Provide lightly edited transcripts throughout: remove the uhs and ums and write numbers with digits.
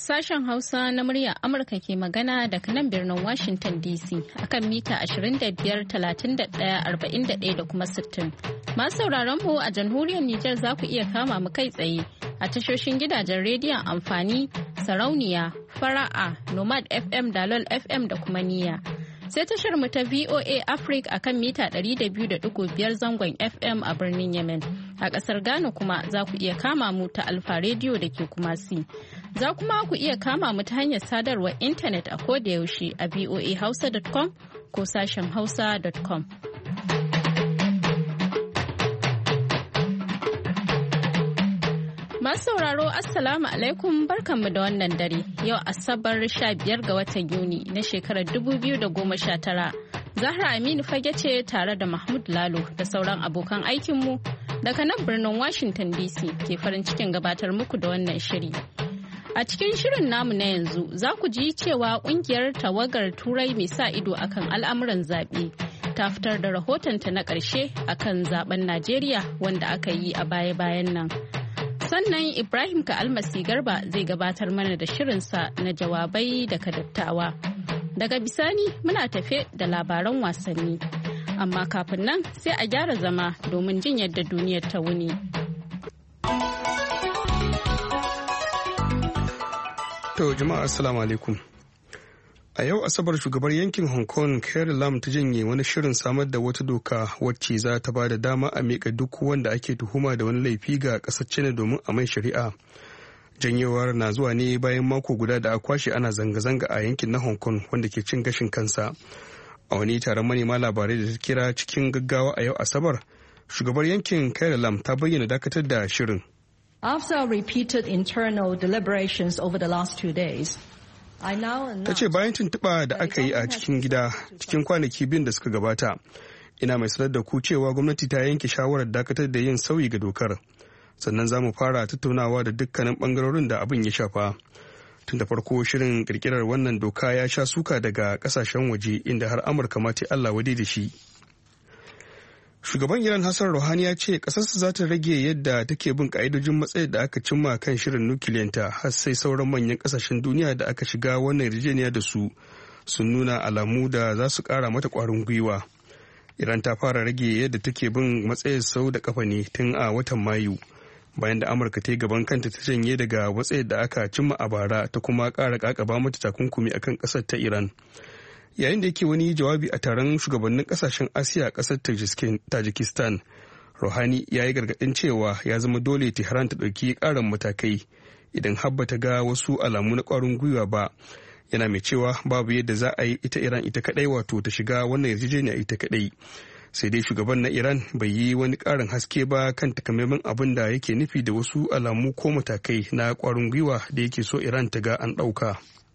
Sashen Hausa na muryar Amurka ke magana daga nan birnin Washington DC akan mita 25, 31, 41 da kuma 60. Masu sauraron mu a jamhuriyar Nijar za ku iya kama mu kai tsaye a tashoshin gidajen rediyon amfani, sarauniya, fara'a, Nomad FM, Dalol FM da kuma niyya. Sai tashar mu ta VOA Africa akan mita 200.5 zangon FM a birnin Yemen. A ƙasar Ghana kuma za ku iya kama mu ta Alfa Radio da ke Kumasi. Za kuma ku iya kama mu ta hanyar sadarwar intanet a koda yaushe a voahausa.com ko sashen hausa.com. Masu sauraro Assalamu alaikum barkanmu da wannan dare yau Asabar 15 ga watan Yuni na shekarar 2019. Zahra Aminu fage ce tare da Mahmud Lalo da sauran abokan aikinmu daga nan birnin Washington DC ke farin cikin gabatar muku da wannan shiri. A cikin shirin namu na yanzu za ku ji cewa kungiyar tawagar Turai mai sa ido akan al'amuran zaɓe ta fitar da rahotonta na ƙarshe akan zaben Najeriya wanda aka yi a baya-bayan nan. Sannan Ibrahim Ka'almasi Garba zai gabatar mana da shirinsa na jawabai daga dattawa. Daga bisani muna tafe da labaran wasanni. Amma kafin nan sai a gyara zama domin jin yadda duniyar ta wuni. To jama'a assalamu alaikum. A yau Asabar shugabar yankin Hong Kong Carrie Lam ta janye wani shirin samar da wata doka wacce za ta ba da dama a miƙa duk wanda ake tuhuma da wani laifi ga ƙasar China domin a mai shari'a. Janyewar na zuwa ne bayan mako guda da a kwashe ana zanga-zanga a yankin na Hong Kong wanda ke cin gashin kansa. A wani taron manema labarai da ta kira cikin gaggawa a yau Asabar, shugabar yankin Carrie Lam ta bayyana dakatar da shirin. After repeated internal deliberations over the last 2 days, ta ce bayan tuntuɓa da aka yi a cikin gida cikin kwanaki biyun da suka gabata, ina mai sanar da ku cewa gwamnati ta yanke shawarar dakatar da yin sauyi ga dokar, sannan za mu fara tattaunawa da dukkanin bangarorin da abin ya shafa. Tun da farko shirin kirkirar wannan doka ya sha suka daga kasashen waje inda har Amurka ma ta Allah wade da shi. Shugaban Iran Hassan Rouhani ya ce ƙasarsa za ta rage yadda take bin ƙa'idojin matsayar da aka cimma kan shirin nukiliyanta har sai sauran manyan ƙasashen duniya da aka shiga wannan yarjejeniya da su sun nuna alamu da za su ƙara mata ƙwarin gwiwa. Iran ta fara rage yadda take bin matsayar sau da ƙafa ne tun a watan Mayu, bayan da Amurka ta yi gaban kanta ta janye daga matsayar da aka cimma a bara ta kuma ƙara ƙaƙaba mata takunkumi akan ƙasar ta Iran. Yayin da yake wani jawabi a taron shugabannin kasashen Asiya a kasar Tajikistan, Rouhani ya yi gargaɗin cewa ya zama dole Tehran ta ɗauki ƙarin matakai idan habba ta ga wasu alamu na ƙwarin gwiwa ba. Yana mai cewa babu yadda za a yi ita Iran ita kaɗai wato ta shiga wannan yarjejeniya ita kaɗai. Sai dai shugaban na Iran bai yi wani ƙarin haske ba kan takamaiman abin da yake nufi da wasu alamu ko matakai na ƙwarin gwiwa da yake so Iran ta ga an ɗauka.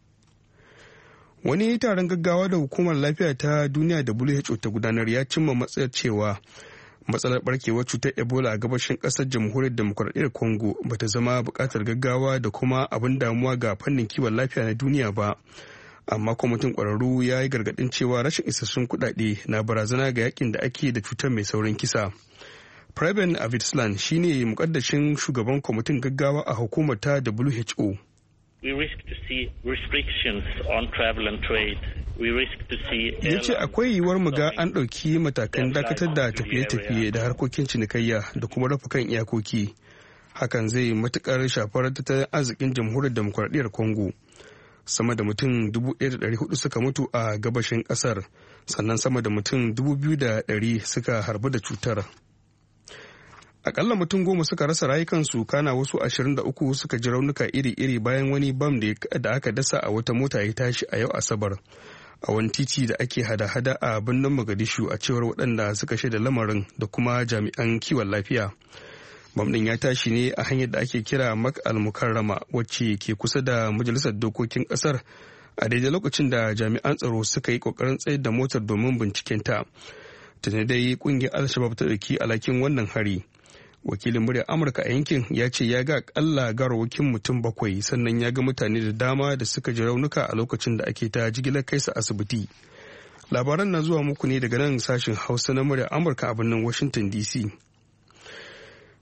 Wani taron gaggawa da hukumar lafiya ta duniya WHO ta gudanar ya cimma matsayar cewa matsalar barkewar cutar Ebola a gabashin ƙasar jamhuriyar demokuraɗiyyar Congo bata zama buƙatar gaggawa da kuma abin damuwa ga fannin kiwon lafiya na duniya ba. Amma kwamitin ƙwararru ya yi gargaɗin cewa rashin isassun kuɗaɗe na barazana ga yakin da ake da cutar mai saurin kisa. Preben Avidslan shine muƙaddashin shugaban kwamitin gaggawa a hukumar ta WHO. We risk to see restrictions on travel and trade. We risk to see ya ce akwai yiwuwar mu ga an ɗauki matakan dakatar da tafiye-tafiye da harkokin cinikayya da kuma rufe kan iyakoki. Hakan zai matuƙar shafar tattalin arzikin jamhuriyar demokuraɗiyyar Congo. Sama da mutum 1,400 suka mutu a gabashin ƙasar, sannan sama da mutum 2,100 suka harbu da cutar. Akalla mutum 10 suka rasa rayukansu kana wasu 23 suka ji raunuka iri-iri bayan wani bam da aka dasa a wata mota ya tashi a yau Asabar a wani titi da ake hada-hada a birnin Mogadishu a cewar waɗanda suka shaida lamarin da kuma jami'an kiwon lafiya. Bam ɗin ya tashi ne a hanyar da ake kira Mak al-Mukarrama wacce ke kusa da majalisar dokokin ƙasar a daidai lokacin da jami'an tsaro suka yi ƙoƙarin tsayar da motar domin binciken ta. Tuni dai ƙungiyar Al-Shabaab ta ɗauki alhakin wannan hari. Wakilin muryar Amurka a yankin ya ce ya ga akalla garawakin mutum 7 sannan ya ga mutane da dama da suka ji raunuka a lokacin da ake ta jigilar kai su asibiti. Labaran na zuwa muku ne daga nan sashen Hausa na muryar Amurka a birnin Washington DC.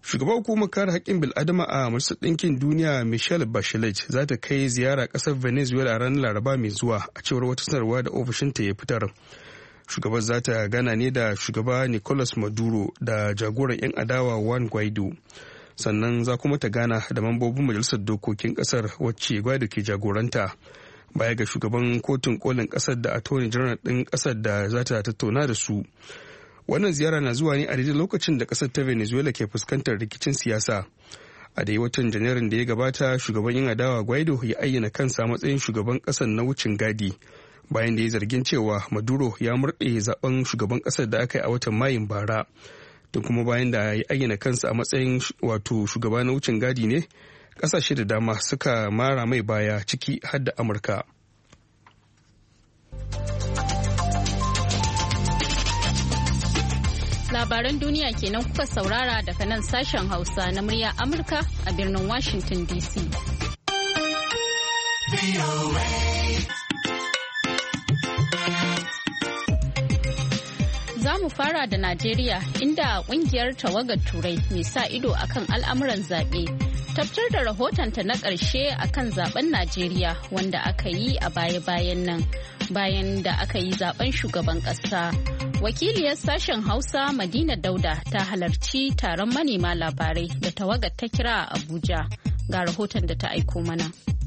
Shugaban hukumar kare haƙƙin bil'adama a Majalisar Ɗinkin Duniya Michelle Bachelet za ta kai ziyara ƙasar Venezuela a ranar Laraba mai zuwa, a cewar wata sanarwa da ofishinta ya fitar. Shugaban za ta gana ne da shugaba Nicolas Maduro da jagoran 'yan adawa Juan Guaido. Sannan za kuma ta gana da mambobin Majalisar Dokokin ƙasar wacce Guaido ke jagoranta. Baya ga shugaban kotun kolin ƙasar da attorney general ɗin ƙasar da za ta tattauna da su. Wannan ziyara na zuwa ne a daidai lokacin da ƙasar ta Venezuela ke fuskantar rikicin siyasa. A dai watan Janairun da ya gabata, shugaban 'yan adawa Guaido ya ayyana kansa matsayin shugaban ƙasar na wucin gadi, bayan da ya zargin cewa Maduro ya murɗe zaben shugaban ƙasar da aka yi a watan Mayun bara. Tun kuma bayan da ya ayyana kansa a matsayin wato shugaba na wucin gadi ne, ƙasashe da dama suka mara mai baya, ciki har da Amurka. Labaran duniya kenan kuka saurara daga nan sashen Hausa na murya Amurka a birnin Washington DC. Za mu fara da Najeriya, inda kungiyar tawagar Turai mai sa ido akan al'amuran zaɓe ta fitar da rahotonta na ƙarshe akan zaben Najeriya wanda aka yi a baya-bayan nan, bayan da aka yi zaben shugaban ƙasa. Wakiliyar sashen Hausa Madina Dauda ta halarci taron manema labarai da tawagar ta kira a Abuja. Ga rahoton da ta aiko mana.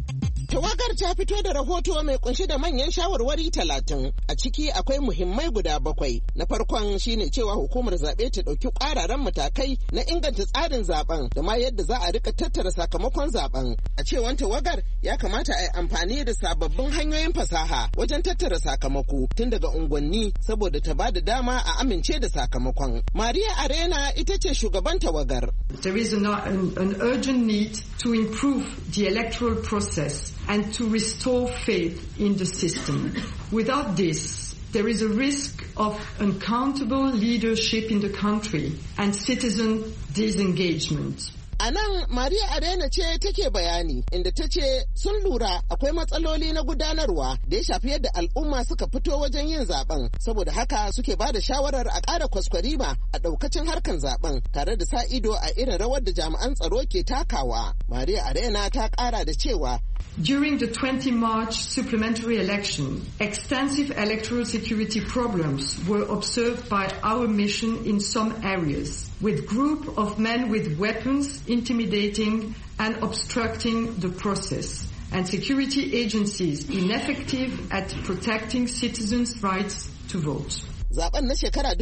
Tawagar ta fito da rahoto mai kunshi da manyan shawarwari 30, a ciki akwai muhimmai guda 7. Na farkon shine cewa hukumar zaɓe ta ɗauki ƙwararan matakai na inganta tsarin zaben da ma yadda za a rika tattara sakamakon zaben. A cewan tawagar ya kamata a yi amfani da sababbin hanyoyin fasaha wajen tattara sakamako tun daga unguwanni saboda ta ba da dama a amince da sakamakon. Maria Arena ita ce shugaban tawagar. There is an urgent need to improve the electoral process and to restore faith in the system. Without this, there is a risk of uncountable leadership in the country and citizen disengagement. A nan Maria Arena ce take bayani inda ta ce sun lura akwai matsaloli na gudanarwa da ya shafi yadda al'umma suka fito wajen yin zaben, saboda haka suke ba da shawarar a ƙara kwaskwarima a ɗaukacin harkan zaben tare da sa ido a irin rawar da jami'an tsaro ke takawa. Maria Arena ta ƙara da cewa during the 20 March supplementary election, extensive electoral security problems were observed by our mission in some areas, with group of men with weapons intimidating and obstructing the process, and security agencies ineffective at protecting citizens' rights to vote. Zaben na shekara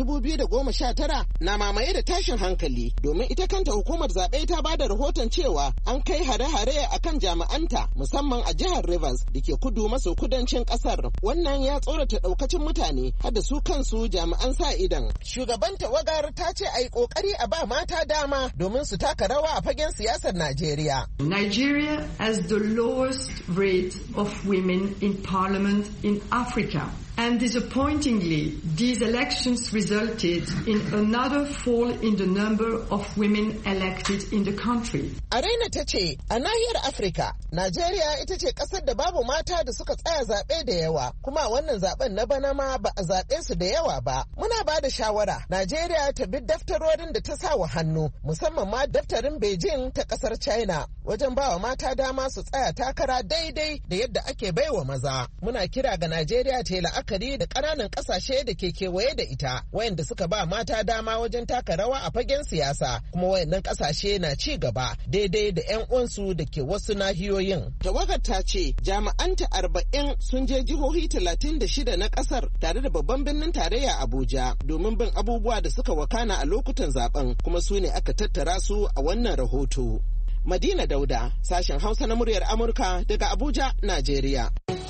2019 na mamaye da tashin hankali domin ita kanta hukumar zaɓe ta ba da rahoton cewa an kai hare-hare a kan jami'anta musamman a jihar Rivers da ke kudu maso kudancin ƙasar. Wannan ya tsorata ɗaukacin mutane har da su kansu jami'an sa idan. Shugaban tawagar ta ce a yi ƙoƙari a ba mata dama domin su taka rawa a fagen siyasar Najeriya. Nigeria has the lowest rate of women in parliament in Africa. And disappointingly, these elections resulted in another fall in the number of women elected in the country. Arena ta ce, a nahiyar Afirka, Najeriya ita ce ƙasar da babu mata da suka tsaya zaɓe da yawa, kuma wannan zaɓen na bana ma ba a zaɓe su da yawa ba. Muna ba da shawara, Najeriya ta bi daftarorin da ta sa wa hannu, musamman ma daftarin Beijing ta ƙasar China, wajen ba wa mata dama su tsaya takara daidai da yadda ake baiwa maza. Muna kira ga Najeriya ta yi la'akari da ƙananan ƙasashe da ke kewaye da ita wayanda suka ba mata dama wajen taka rawa a fagen siyasa, kuma wayannan ƙasashe na ci gaba daidai da 'yan uwansu da ke wasu nahiyoyin. Tawagar ta ce jami'anta 40 sun je jihohi 36 na ƙasar tare da babban birnin tarayya Abuja domin bin abubuwa da suka wakana a lokutan zaben, kuma su ne aka tattara su a wannan rahoto. Madina Dauda, sashen Hausa na muryar Amurka daga Abuja, Najeriya.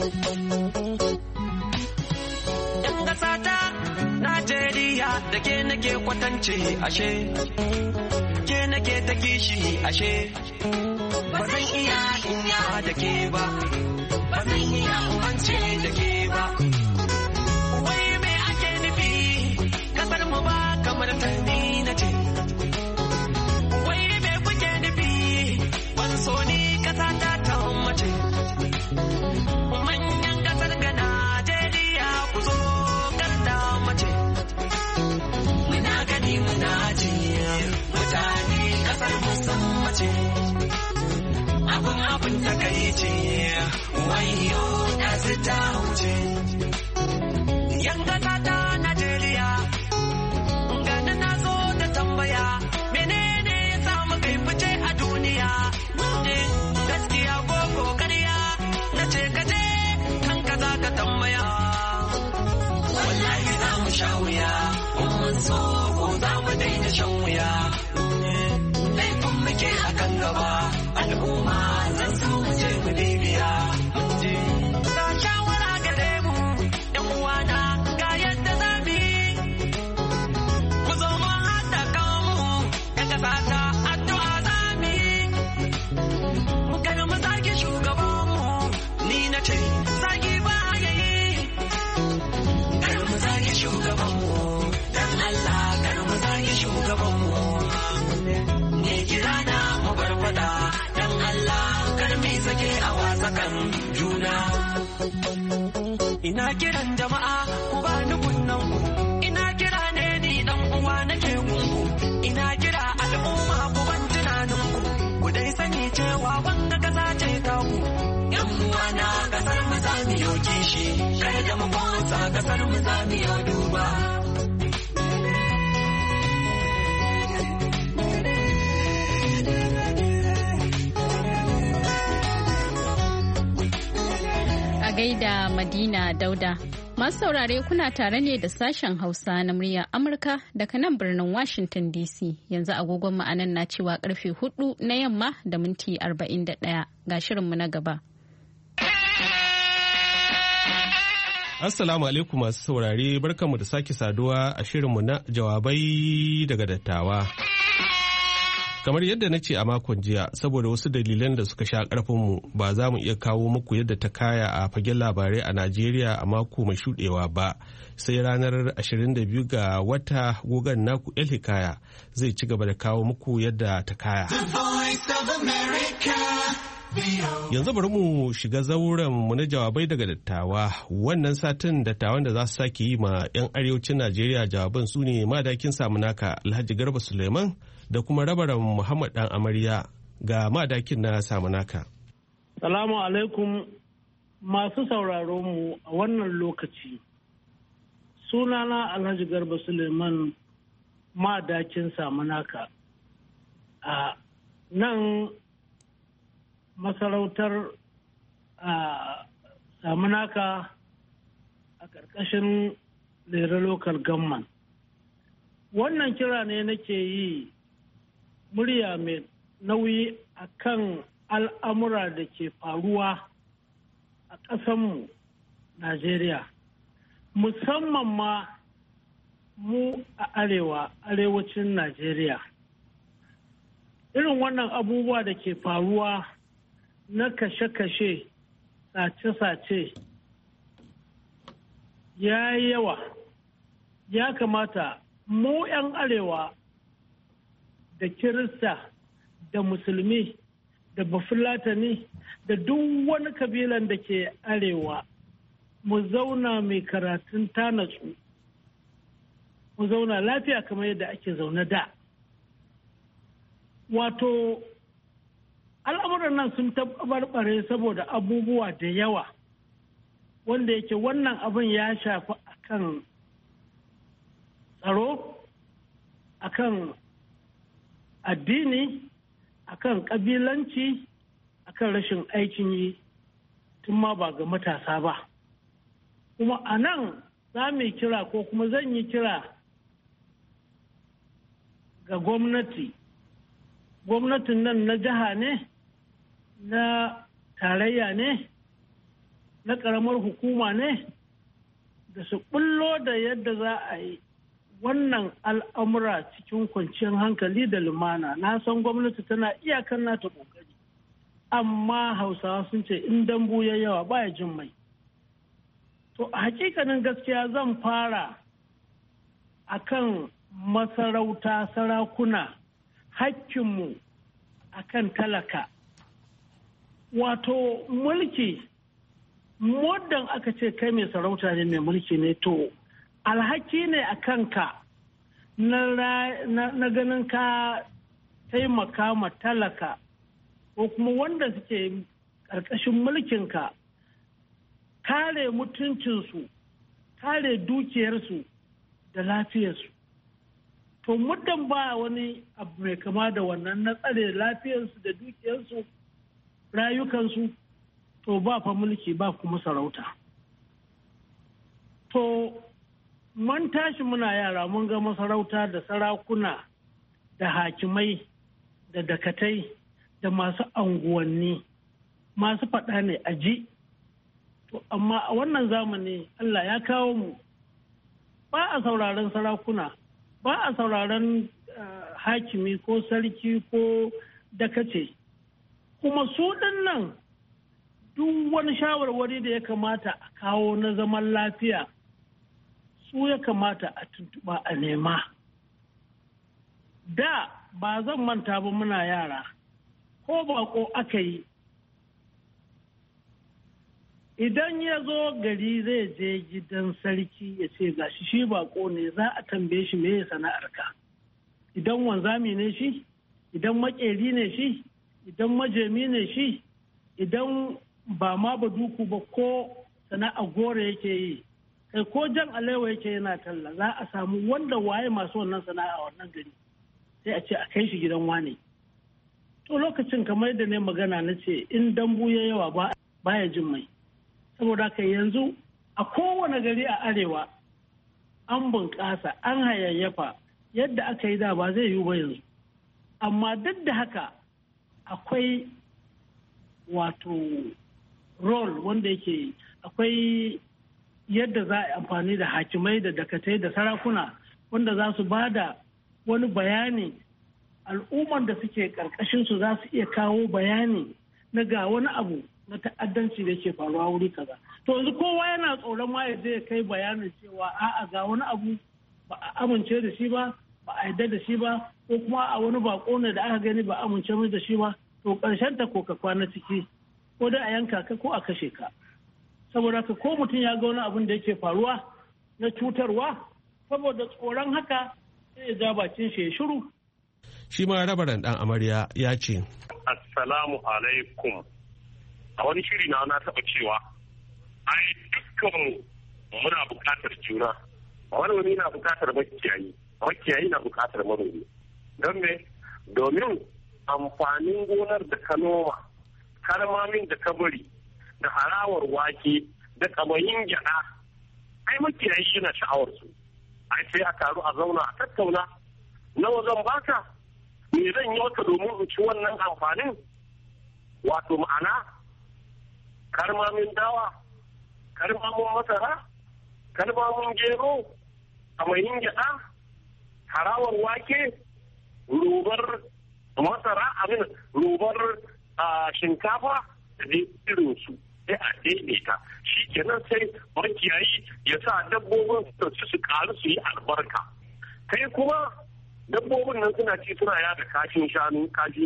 Najeriya da ke nake kwatance ashe, ke nake ta kishi ashe, ba zan iya inya da ke ba, ba zan iya umance da ke ba. Wai me ake nufi, kasar mu ba kamar tani na ce. Wai me kuke nufi, ban so ni kasa ta mace. Manyan kasar ga Najeriya ku zo mace muna gani muna ji mutane kasar musamman ce abin ta kai ce wayo da su ta wuce yan kasa ta Najeriya gani na zo da tambaya menene ya samu kai fice a duniya gaskiya ko kokariya na ce kaje kan kaza ka tambaya wallahi za mu sha wuya mun so ko za mu daina shan wuya laifin muke a kan gaba al'umma zan so mu je mu bibiya ga shawara gare mu yan uwana ga yadda za mu yi ku zo mu haɗa kanmu yan ƙasa ta addu'a za mu yi kada mu zage shugabanmu ni na ce zagi ba ya yi kada mu zage shugabanmu dan Allah kada mu zage shugabanmu ne kira na mu barbada dan Allah kar mai sake a wasakan juna ina kiran jama'a ku ba ni kunnan ku ina kira ne ni dan uwa nake gungu ina kira al'umma ku ban tunanin ku dai sani cewa wanda kasa ce ta ku yan uwa na kasar mu za mu yi kishi kai da mu kwasa kasar mu za mu yi duba gaida Madina Dauda. Masu saurare kuna tare ne da sashen Hausa na muryar Amurka daga nan birnin Washington DC. Yanzu agogon ma'anan na cewa karfe 4 na yamma da minti 41 ga shirinmu na gaba. Assalamu alaikum masu saurare barkanmu da sake saduwa a shirinmu na jawabai daga dattawa. Kamar yadda na ce a makon jiya saboda wasu dalilan da suka sha karfinmu ba za mu iya kawo muku yadda ta kaya a fagen labarai a Najeriya a mako mai shudewa ba sai ranar 22 ga wata gogon naku El Hikaya zai ci gaba da kawo muku yadda ta kaya. Yanzu bari mu shiga zauren mu na jawabai daga dattawa. Wannan satin dattawan da za su sake yi ma 'yan arewacin Najeriya jawaban su ne madakin Samunaka Alhaji Garba Suleiman da kuma rabaran Muhammad Dan Amarya ga madakin na Samunaka. Salamu alaikum masu sauraro mu a wannan lokaci. Sunana Alhaji Garba Suleiman madakin Samunaka. A nan masarautar Samunaka a ƙarƙashin Lere Local Government. Wannan kira ne nake yi murya mai nauyi a kan al'amura da ke faruwa a ƙasanmu Najeriya, musamman ma mu a arewacin Najeriya. Irin wannan abubuwa da ke faruwa na kashe-kashe, sace-sace ya yi yawa. Ya kamata mu 'yan arewa da Kirista da Musulmi da Bafulatani da duk wani kabilan da ke arewa mu zauna mai karatun tanatsu, mu zauna lafiya kamar yadda ake zaune da. Wato al'amuran nan sun tabarbare saboda abubuwa da yawa wanda yake wannan abin ya shafi akan tsaro, akan addini, akan kabilanci, akan rashin aikin yi tun ma ba ga matasa ba. Kuma a nan za mu kira ko kuma zan yi kira ga gwamnati. Gwamnatin nan na jiha ne, na tarayya ne, na ƙaramar hukuma ne, da su bullo da yadda za a yi wannan al'amura cikin kwanciyar hankali da lumana. Na san gwamnati tana iyakar nata ƙoƙari, amma Hausawa sun ce in dambu ya yawa baya jin mai. To a hakikanin gaskiya zan fara akan masarauta, sarakuna, hakkinmu akan talaka. Wato mulki, muddin aka ce kai mai sarauta ne, mai mulki ne, to alhaki ne a kanka na ganin ka taimaka ma talaka ko kuma wanda suke ƙarƙashin mulkinka kare mutuncinsu, kare dukiyarsu da lafiyarsu. To muddin ba wani abu mai kama da wannan na tsare lafiyarsu da dukiyarsu, rayukansu, to ba fa mulki ba kuma sarauta. To mun tashi muna yara mun ga masarauta da sarakuna da hakimai da dakatai da masu anguwanni masu faɗa ne a ji. To amma a wannan zamani Allah ya kawo mu ba a sauraron sarakuna, ba a sauraron hakimi ko sarki ko dakace. Kuma su nan duk wani shawarwari da ya kamata a kawo na zaman lafiya su ya kamata a tuntuɓa a nema. Da ba zan manta ba muna yara, ko bako aka yi, idan ya zo gari zai je gidan sarki ya ce gashi shi bako ne, za a tambaye shi meye sana'arka. Idan wanzami ne shi, idan makeri ne shi, idan majemi ne shi, idan ba ma ba duku ba ko sana'a gore yake yi, kai ko jan alewa yake yana talla, za a samu wanda waye masu wannan sana'a a wannan gari sai a ce a kai shi gidan wane. To lokacin kamar da ne magana na ce in dambu ya yawa baya jin mai. Saboda haka yanzu a kowane gari a arewa an bunƙasa, an hayayyafa, yadda aka yi da ba zai yiwu ba yanzu. Amma duk da haka akwai wato role wanda yake akwai yadda za a yi amfani da hakimai da dakatai da sarakuna wanda za su ba da wani bayani, al'ummar da suke karkashinsu za su iya kawo bayani na ga wani abu na ta'addanci da ke faruwa wuri kaza. To yanzu kowa yana tsoron ma ya je kai bayanin cewa a'a ga wani abu ba a amince da shi ba, ba a yarda da shi ba, ko kuma a wani bako ne da aka gani ba a amince da shi ba, to karshen ta ko ka kwana ciki ko da a yanka ka ko a kashe ka. Saboda ka ko mutum ya ga wani abin da yake faruwa na cutarwa, saboda tsoron haka sai ya ja bakin shi ya shiru. Shi ma rabaran dan amarya ya ce, Assalamu alaikum. A wani shiri na taɓa cewa, ai dukkan muna buƙatar juna. Manomi na buƙatar makiyayi, makiyayi na buƙatar manomi. Don me? Domin amfanin gonar da ka noma, karmamin da ka bari, da harawar wake, da kamayin gyaɗa, ai makiyayi yana sha'awar su. Ai sai a taru a zauna a tattauna, nawa zan baka? Me zan yi maka domin in ci wannan amfanin? Wato ma'ana, karmamin dawa, karmamin masara, karmamin gero, kamayin gyaɗa, harawar wake, robar masara, abin robar shinkafa da dai irinsu. Sai a daidaita shi kenan sai makiyayi ya sa dabbobin su karu su yi albarka. Kai kuma dabbobin nan suna ci suna yada kashin shanu,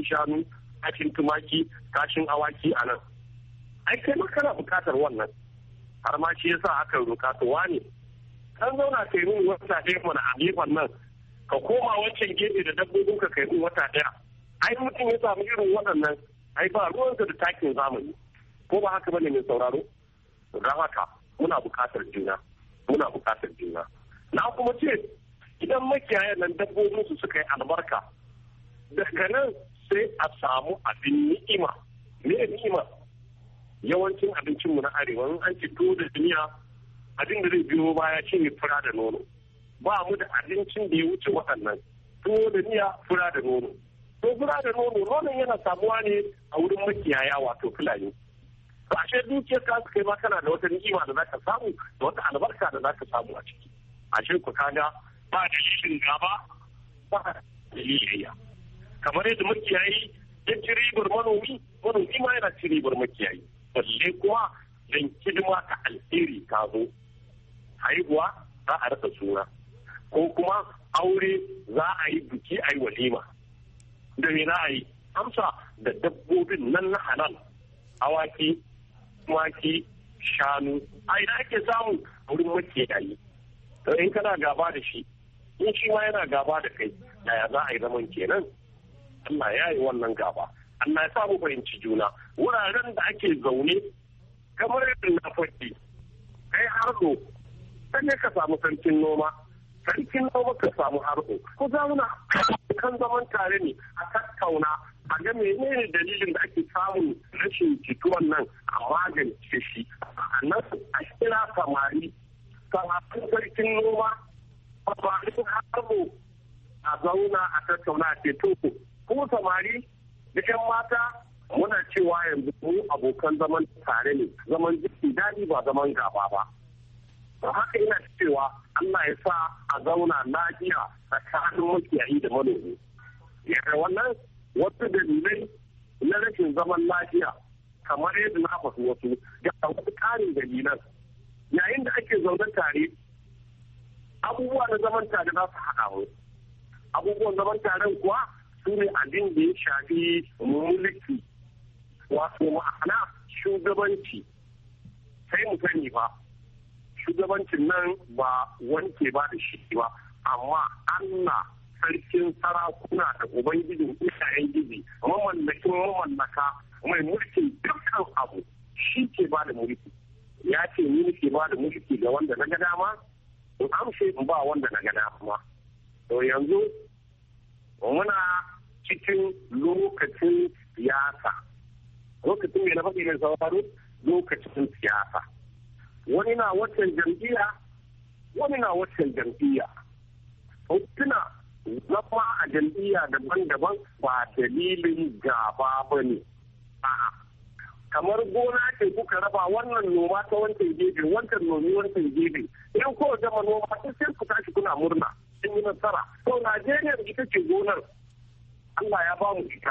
kashin tumaki, kashin awaki a nan. Ai kai ma kana bukatar wannan. Har ma shi yasa aka roka to wane kan zauna kai mun wata ɗaya mana a gefen nan ka koma wancan gefe da dabbobin ka kai mun wata ɗaya. Ai mutum ya samu irin waɗannan ai ba ruwansa da takin zamani. Ko ba haka bane mai sauraro? Don haka muna bukatar juna. Na kuma ce idan makiyayan nan dabbobin su suka yi albarka daga nan sai a samu abin ni'ima. Me ni'ima? Yawancin abincinmu na arewa an ci tuwo da duniya abin da zai biyo baya shi ne fura da nono. Ba mu da abincin da ya wuce waɗannan. Tuwo da miya, fura da nono. To fura da nonon yana samuwa ne a wurin makiyaya wato Fulani. To ashe dukiyar ka su kai ma kana da wata ni'ima da zaka samu da wata albarka da zaka samu a ciki. Ashe ku kaga ba dalilin gaba ba daliliyya. Kamar yadda makiyayi ya ci ribar manomi ma yana ci ribar makiyayi. Balle kuwa dan hidima ta alheri ta zo. Haihuwa za a rasa suna. Ko kuma aure za a yi biki a yi walima. Da me za a yi? Amsa da dabbobin nan na halal. Awaki, tumaki, shanu, a ina ake samu wurin makiyayi. To in kana gaba da shi, in shi ma yana gaba da kai, yaya za a yi zaman kenan? Allah ya yi wannan gaba. Allah ya samu fahimci juna. Wuraren da ake zaune kamar yadda na faɗi kai hardo sai ka samu sarkin noma ka samu hardo ko zauna kan zaman tare ne a tattauna a ga menene dalilin da ake samun rashin jituwan nan a magance shi a nan a kira samari sarkin noma samarin hardo a zauna a tattauna a ce to ko samari da 'yan mata muna cewa yanzu mu abokan zaman tare ne, zaman jiki daɗi ba zaman gaba ba. Don haka ina cewa Allah ya sa a zauna lafiya tsakanin makiyayi da manomi. Yadda wannan wasu dalilai na rashin zaman lafiya kamar yadda na faɗi wasu ga wasu ƙarin dalilan. Yayin da ake zaune tare, abubuwa na zaman tare za su haɗa mu. Abubuwan zaman taren kuwa su ne abin da ya shafi mulki, wato ma'ana shugabanci. Sai mu sani ba, shugabancin nan ba wanke ba da shi ba, amma Allah sarkin sarakuna da ubangijin iyayen gizi, mamallakin mamallaka mai mulkin dukkan abu shi ke ba da mulki. Ya ce ni ke ba da mulki ga wanda na ga dama, in amshe in ba wanda na ga dama. To yanzu muna cikin lokacin siyasa. Lokacin mai na faɗi mai sauraro lokacin siyasa. Wani na waccan jam'iyya, wani na waccan jam'iyya. Hotuna zama a jam'iyya daban-daban ba dalilin gaba ba ne. A'a, kamar gona ce kuka raba wannan noma ta wancan gefe, wancan nomi wancan gefe. Idan kowa zama noma sai ku tashi kuna murna. Sun yi nasara. To Najeriya ita ce gonar. Allah ya ba mu ita.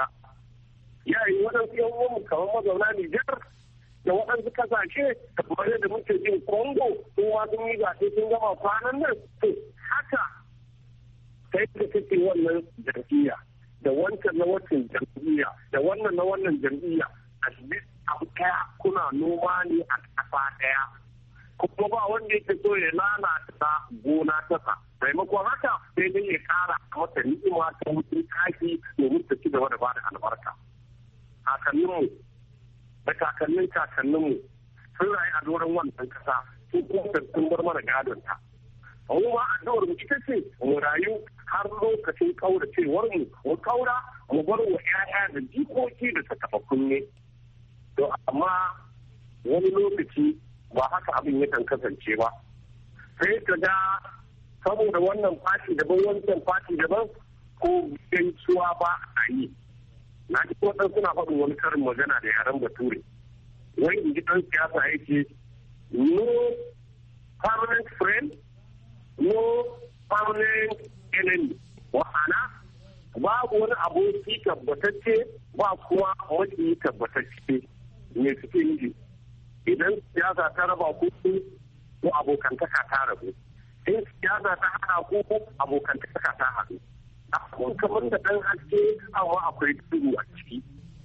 Ya yi waɗansu yan uwanmu kamar mazauna Nijar da waɗansu kasashe kamar yadda muke jin Congo sun ma sun yi zaɓe sun gama kwanan nan. To haka sai da kake wannan jam'iyya da wancan na wancan jam'iyya da wannan na wannan jam'iyya a abu ɗaya kuna noma ne a ƙasa ɗaya. Kuma ba wanda yake so ya lalata gona tasa. Maimakon haka sai dai ya kara mata ni'ima ta wucin taki domin ta ci gaba da bada albarka. Kakanninmu da kakanninmu sun rayu a doron wannan kasa sun kuma sun bar mana gadonta. Mu ma addu'ar mu ita ce mu rayu har lokacin kauracewar mu kaura mu bar wa 'ya'ya da jikoki da ta taɓa kunne. To amma wani lokaci ba haka abin yakan kasance ba. Sai ka ga saboda wannan fati daban wancan fati daban ko gaisuwa ba a yi. Na ji waɗansu suna faɗin wani karin magana da yaren Bature. Wai in ji ɗan siyasa yake no permanent friend, no permanent enemy. Wa'ana babu wani aboki tabbatacce ba kuma wani tabbatacce me suke yi. Idan siyasa ta raba ku ko abokantaka ta rabu. In siyasa ta hana ku abokantaka ta haɗu. Akwai kamar da ɗan haske amma akwai duhu a ciki.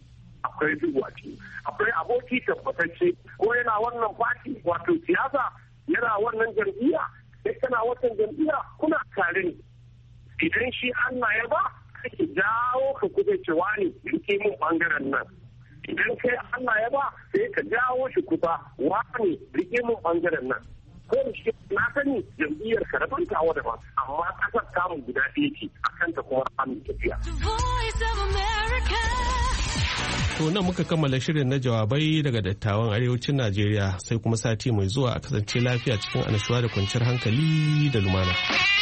Akwai aboki tabbatacce ko yana wannan fati wato siyasa yana wannan jam'iyya sai kana wannan jam'iyya kuna tare ne. Idan shi Allah ya ba kake jawo ka kuɗe cewa ne rike min bangaren nan. Idan kai Allah ya ba sai ka jawo shi kusa wani rike min bangaren nan. Ko da shi na sani jam'iyyar ka daban tawa daban amma kasar kamun guda ɗaya ce a kanta kuma an tafiya. To nan muka kammala shirin na jawabai daga dattawan arewacin Najeriya sai kuma sati mai zuwa a kasance lafiya cikin annashuwa da kwanciyar hankali da lumana.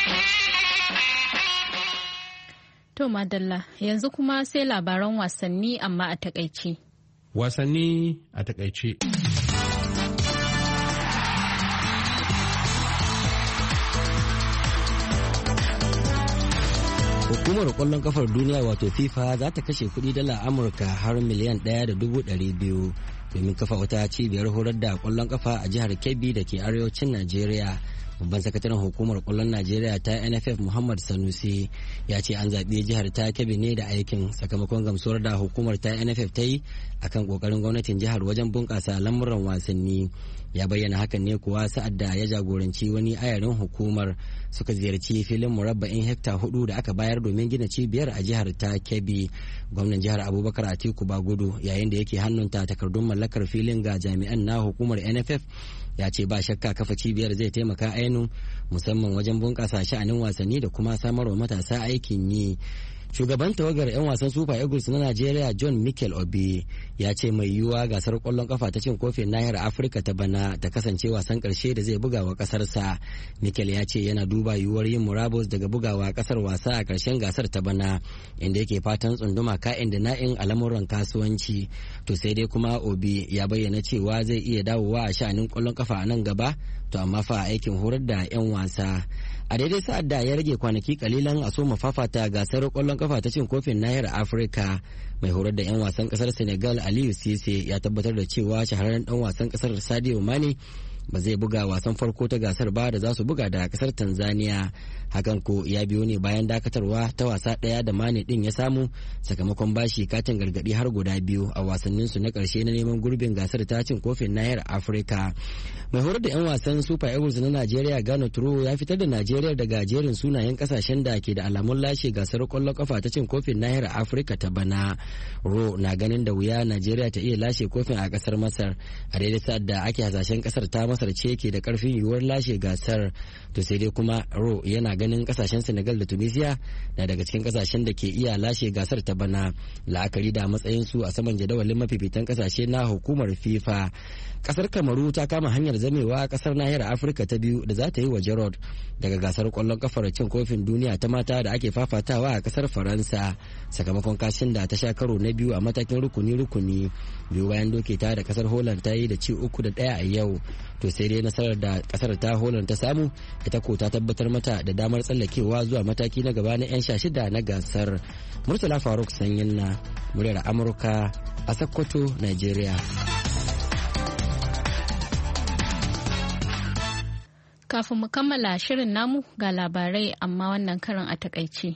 To madalla yanzu kuma sai labaran wasanni amma a takaice. Wasanni a takaice. Hukumar kwallon kafar duniya wato FIFA za ta kashe kuɗi dala Amurka har miliyan 1.200 domin kafa wata cibiyar horar da kwallon kafa a jihar Kebbi da ke arewacin Najeriya babban sakataren hukumar kwallon Najeriya ta NFF Muhammad Sanusi ya ce an zaɓi jihar ta Kebbi ne da aikin sakamakon gamsuwar da hukumar ta NFF ta yi akan kokarin gwamnatin jihar wajen bunƙasa lamuran wasanni. Ya bayyana hakan ne kuwa sa'ad da ya jagoranci wani ayarin hukumar suka ziyarci filin murabba'in hekta 4 da aka bayar domin gina cibiyar a jihar ta Kebbi. Gwamnan jihar Abubakar Atiku Bagudu yayin da yake hannunta takardun mallakar filin ga jami'an na hukumar NFF ya ce ba shakka kafa cibiyar zai taimaka ainihin musamman wajen bunƙasa sha'anin wasanni da kuma samarwa matasa aikin yi. Shugaban tawagar 'yan wasan Super Eagles na Najeriya John Mikel Obi ya ce mai yiwuwa gasar kwallon kafa ta cin kofin nahiyar Afirka ta bana ta kasance wasan karshe da zai bugawa kasarsa. Mikel ya ce yana duba yiwuwar yin murabus daga bugawa kasar wasa a karshen gasar ta bana inda yake fatan tsunduma ka'in da na'in a lamuran kasuwanci. To sai dai kuma Obi ya bayyana cewa zai iya dawowa a sha'anin kwallon kafa a nan gaba, to amma fa aikin horar da 'yan wasa. A daidai sa'ad da ya rage kwanaki kalilan a soma fafata gasar kwallon kafa ta cin kofin nahiyar Afirka, mai horar da 'yan wasan kasar Senegal Aliou Cisse ya tabbatar da cewa shahararren dan wasan kasar Sadio Mane ba zai buga wasan farko ta gasar ba da za su buga da kasar Tanzania. Hakan ko ya biyo ne bayan dakatarwa ta wasa ɗaya da Mane din ya samu sakamakon bashi katin gargadi har guda 2 a wasannin su na karshe na neman gurbin gasar ta cin kofin nahiyar Afirka. Mai horar da 'yan wasan Super Eagles na Najeriya Gano Turo ya fitar da Najeriya daga jerin sunayen kasashen da ke da alamun lashe gasar kwallon kafa ta cin kofin nahiyar Afirka ta bana. Ro na ganin da wuya Najeriya ta iya lashe kofin a kasar Masar a daidai sa'ad da ake hasashen kasar ta Masar ce ke da karfin yiwuwar lashe gasar. To sai dai kuma Ro yana ganin kasashen Senegal da Tunisia na daga cikin kasashen da ke iya lashe gasar ta bana la'akari da matsayin su a saman jadawalin mafifitan kasashe na hukumar FIFA. Kasar Kamaru ta kama hanyar zamewa kasar nahiyar Afirka ta biyu da za ta yi wa Jarod daga gasar kwallon kafar cin kofin duniya ta mata da ake fafatawa a kasar Faransa sakamakon kashin da ta sha karo na biyu a matakin rukuni biyu bayan doke ta da kasar Holland ta yi da ci 3-1 a yau. To sai dai nasarar da kasar ta Holland ta samu ita ko ta tabbatar mata da damar tsallakewa zuwa mataki na gaba na 'yan 16 na gasar. Murtala Faruk Sanyin na muryar Amurka a Sokoto, Nigeria. Kafin mu kammala shirin namu ga labarai amma wannan karin a takaice.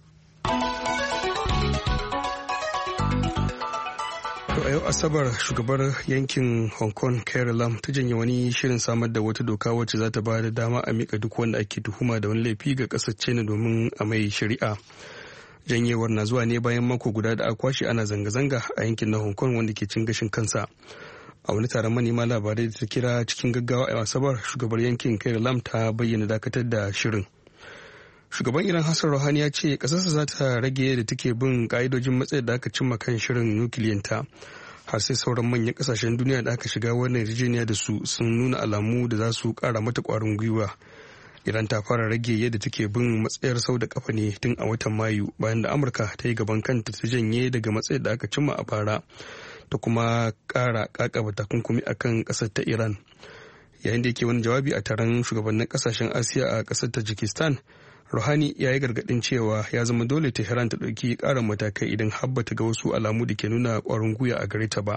To a yau Asabar shugabar yankin Hong Kong Carrie Lam ta janye wani shirin samar da wata doka wacce za ta ba da dama a mika duk wanda ake tuhuma da wani laifi ga ƙasar China domin a mai shari'a. Janyewar na zuwa ne bayan mako guda da aka kwashe ana zanga-zanga a yankin na Hong Kong wanda ke cin gashin kansa. A wani taron manema labarai da ta kira cikin gaggawa a Asabar, shugabar yankin Carrie Lam ta bayyana dakatar da shirin. Shugaban Iran Hassan Rouhani ya ce ƙasarsa za ta rage da take bin ƙa'idojin matsayar da aka cimma kan shirin nukiliyanta har sai sauran manyan ƙasashen duniya da aka shiga wannan yarjejeniya da su sun nuna alamu da za su ƙara mata ƙwarin gwiwa. Iran ta fara rage yadda take bin matsayar sau da kafa ne tun a watan Mayu bayan da Amurka ta yi gaban kanta ta janye daga matsayar da aka cimma a bara ta kuma ƙara ƙaƙaba takunkumi akan ƙasar ta Iran. Yayin da yake wani jawabi a taron shugabannin ƙasashen Asiya a ƙasar Tajikistan, Rouhani ya yi gargaɗin cewa ya zama dole Tehran ta ɗauki ƙarin matakai idan habbata ga wasu alamu da ke nuna ƙwarin gwiwa a gare ta ba.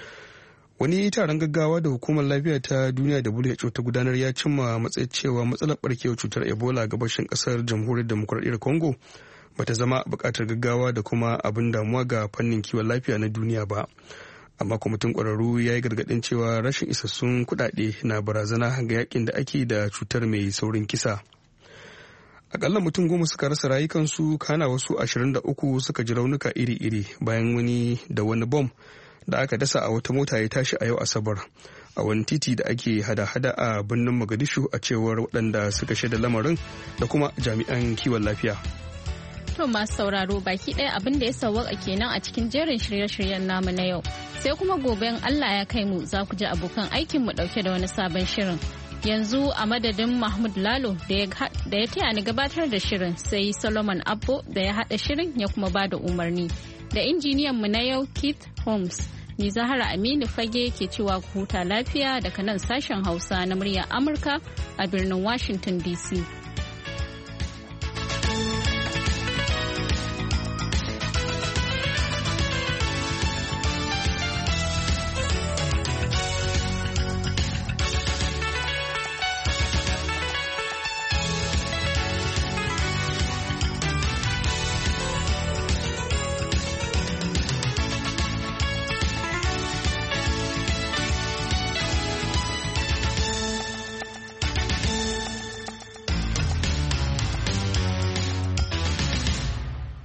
Wani taron gaggawa da hukumar lafiya ta duniya WHO ta gudanar ya cimma matsayin cewa matsalar barkewar cutar Ebola a gabashin ƙasar Jamhuriyar Demokuraɗiyyar Congo bata zama buƙatar gaggawa da kuma abin damuwa ga fannin kiwon lafiya na duniya ba. Amma kwamitin ƙwararru ya yi gargaɗin cewa rashin isassun kuɗaɗe na barazana ga yakin da ake da cutar mai saurin kisa. Akalla mutum 10 suka rasa rayukansu, kana wasu 23 suka ji raunuka iri-iri bayan wani bom da aka dasa a wata mota ya tashi a yau Asabar a wani titi da ake hada-hada a birnin Mogadishu, a cewar waɗanda suka shaida lamarin da kuma jami'an kiwon lafiya. To masu sauraro, baki ɗaya abin da ya sauwaka kenan a cikin jerin shirye-shiryen namu na yau. Sai kuma gobe in Allah ya kai mu za ku ji abokan aikin mu ɗauke da wani sabon shirin. Yanzu a madadin Mahmud Lalo da ya taya ni gabatar da shirin, sai Solomon Abbo da ya haɗa shirin ya kuma ba da umarni. Da injiniyan mu na yau Keith Holmes, ni Zahara Aminu Fage ke cewa ku huta lafiya daga nan sashen Hausa na muryar Amurka a birnin Washington DC.